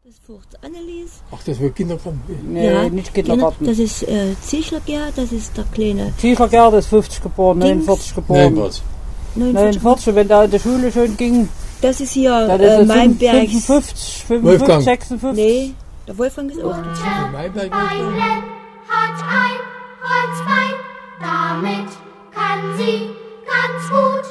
Das Furcht Annelies. Ach, das wird Kindergarten? Nee, ja, nicht Kindergarten. Das ist Zieglergär, das ist der kleine. Zieglergär, das ist 50 geboren, 49 geboren. 49, wenn da in der Schule schon ging. Das ist hier Meinberg. 55, 56. Nee, der Wolfgang ist auch. Meinberg hat ein Holzbein, damit kann sie ganz gut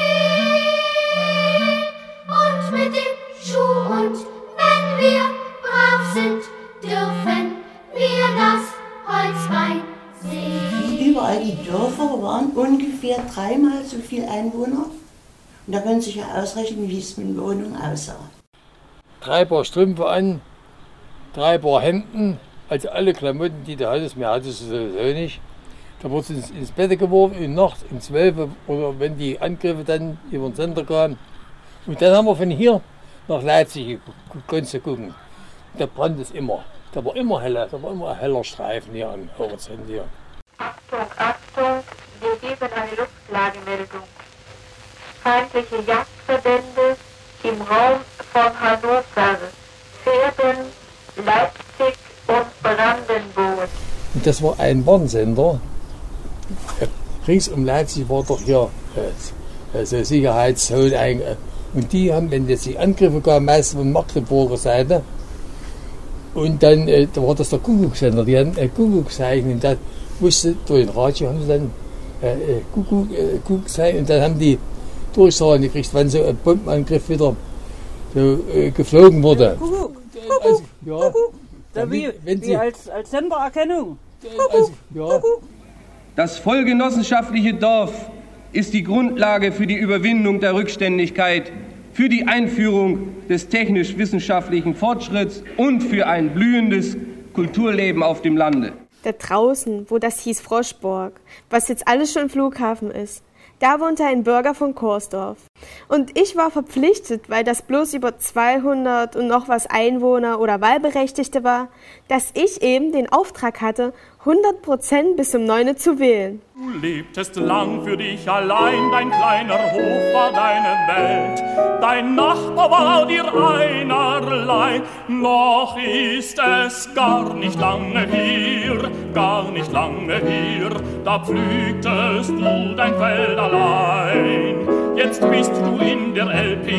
gehen. Und mit dem Schuh und wenn wir brav sind, dürfen wir das Holzbein sehen. Überall die Dörfer waren ungefähr 3-mal so viel Einwohner. Und da können Sie sich ja ausrechnen, wie es mit Wohnungen aussah. 3 Paar Strümpfe an, 3 Paar Hemden, also alle Klamotten, die du hattest, mehr hattest du sowieso nicht. Da wurde es ins Bett geworfen, in der Nacht, um 12 oder wenn die Angriffe dann über den Sender kamen. Und dann haben wir von hier nach Leipzig konntest du gucken. Da brannte es immer. Da war immer heller, da war immer ein heller Streifen hier am Horizont hier. Achtung, Achtung, wir geben eine Luftlagemeldung. Feindliche Jagdverbände im Raum von Hannover, Verden, Leipzig und Brandenburg. Und das war ein Warnsender. Rings um Leipzig war doch hier so Sicherheitszone. Und die haben, wenn jetzt die Angriffe kamen, meistens von Magdeburger Seite, und dann da war das der Kuckuckssender, die hatten Kuckuckzeichen, und da wusste, durch den Radio haben sie dann Kuckuckzeichen, und dann haben die Durchsagen gekriegt, wann so ein Bombenangriff wieder so, geflogen wurde. Kuckuck, also, ja, wenn Sie als Sendererkennung. Also, ja. Das vollgenossenschaftliche Dorf ist die Grundlage für die Überwindung der Rückständigkeit, für die Einführung des technisch-wissenschaftlichen Fortschritts und für ein blühendes Kulturleben auf dem Lande. Da draußen, wo das hieß Froschburg, was jetzt alles schon Flughafen ist, da wohnte ein Bürger von Korsdorf. Und ich war verpflichtet, weil das bloß über 200 und noch was Einwohner oder Wahlberechtigte war, dass ich eben den Auftrag hatte, 100% bis um 9 Uhr zu wählen. Du lebtest lang für dich allein, dein kleiner Hof war deine Welt. Dein Nachbar war dir einerlei, noch ist es gar nicht lange her, da pflügtest du dein Feld allein. Jetzt bist du in der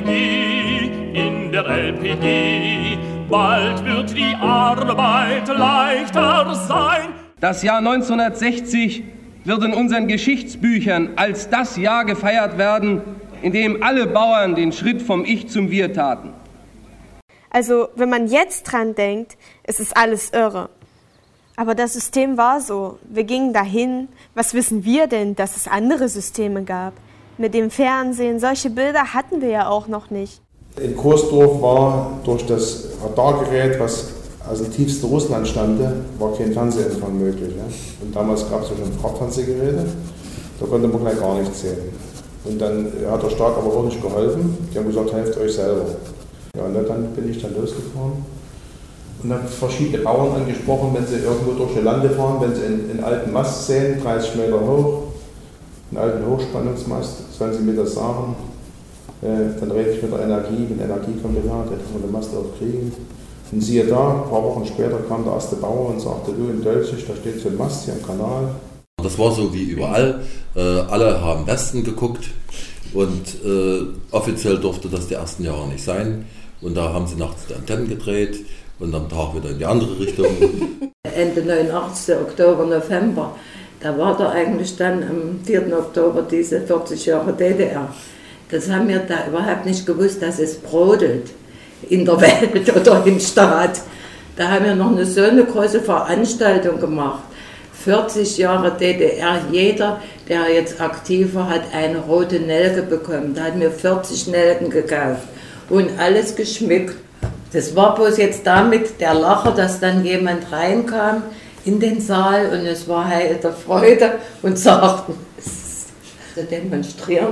LPG, bald wird die Arbeit leichter sein. Das Jahr 1960 wird in unseren Geschichtsbüchern als das Jahr gefeiert werden, in dem alle Bauern den Schritt vom Ich zum Wir taten. Also, wenn man jetzt dran denkt, es ist alles irre. Aber das System war so. Wir gingen dahin. Was wissen wir denn, dass es andere Systeme gab? Mit dem Fernsehen, solche Bilder hatten wir ja auch noch nicht. In Korsdorf war durch das Radargerät, was aus dem tiefsten Russland stammte, war kein Fernsehempfang möglich. Ja? Und damals gab es ja schon Farbfernsehgeräte, da konnte man gleich gar nichts sehen. Und dann hat der Staat aber auch nicht geholfen. Die haben gesagt, helft euch selber. Ja, und dann bin ich dann losgefahren und habe verschiedene Bauern angesprochen, wenn sie irgendwo durch die Lande fahren, wenn sie einen alten Mast sehen, 30 Meter hoch, einen alten Hochspannungsmast, 20 Meter Sachen, dann rede ich mit der Energie, mit dem Energiekombinat, da kann man den Mast aufkriegen. Und siehe da, ein paar Wochen später kam der erste Bauer und sagte, du in Dölzig, da steht so ein Mast hier im Kanal. Das war so wie überall, alle haben Westen geguckt und offiziell durfte das die ersten Jahre nicht sein. Und da haben sie nachts die Antennen gedreht und am Tag wieder in die andere Richtung. Ende 89. Oktober, November, da war da eigentlich dann am 4. Oktober diese 40 Jahre DDR. Das haben wir da überhaupt nicht gewusst, dass es brodelt in der Welt oder im Staat. Da haben wir noch so eine große Veranstaltung gemacht. 40 Jahre DDR, jeder, der jetzt aktiv war, hat eine rote Nelke bekommen. Da hatten wir 40 Nelken gekauft und alles geschmückt. Das war bloß jetzt damit der Lacher, dass dann jemand reinkam in den Saal und es war heiter Freude und sagten, sie demonstrieren.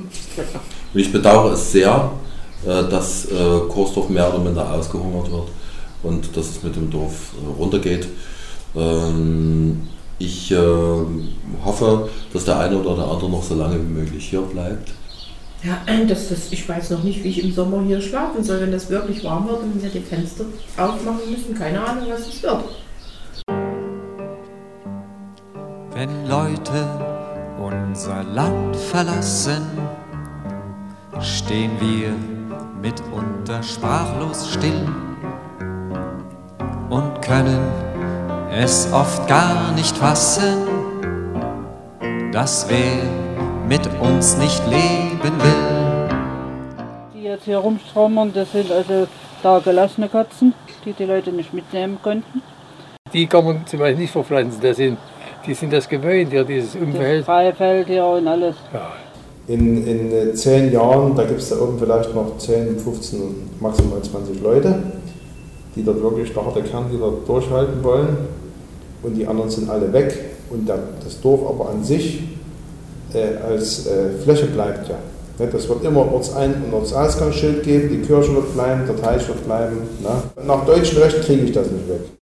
Ich bedauere es sehr, dass Korsdorf mehr oder minder ausgehungert wird und dass es mit dem Dorf runtergeht. Ich hoffe, dass der eine oder der andere noch so lange wie möglich hier bleibt. Ja, ich weiß noch nicht, wie ich im Sommer hier schlafen soll, wenn das wirklich warm wird und wir die Fenster aufmachen müssen. Keine Ahnung, was es wird. Wenn Leute unser Land verlassen, stehen wir mitunter sprachlos still und können es oft gar nicht fassen, dass wer mit uns nicht leben will. Die jetzt hier rumstromern, das sind also da gelassene Katzen, die Leute nicht mitnehmen konnten. Die kann man zum Beispiel nicht verpflanzen, die sind das gewöhnt, ja, dieses Umfeld. Das freie Feld hier und alles. Ja. In 10 Jahren, da gibt es da oben vielleicht noch 10, 15, maximal 20 Leute, die dort wirklich der harte Kern, die dort durchhalten wollen. Und die anderen sind alle weg. Und das Dorf aber an sich als Fläche bleibt ja. Das wird immer Ortsein- und Ortsausgangsschild geben, die Kirche wird bleiben, der Teich wird bleiben. Nach deutschem Recht kriege ich das nicht weg.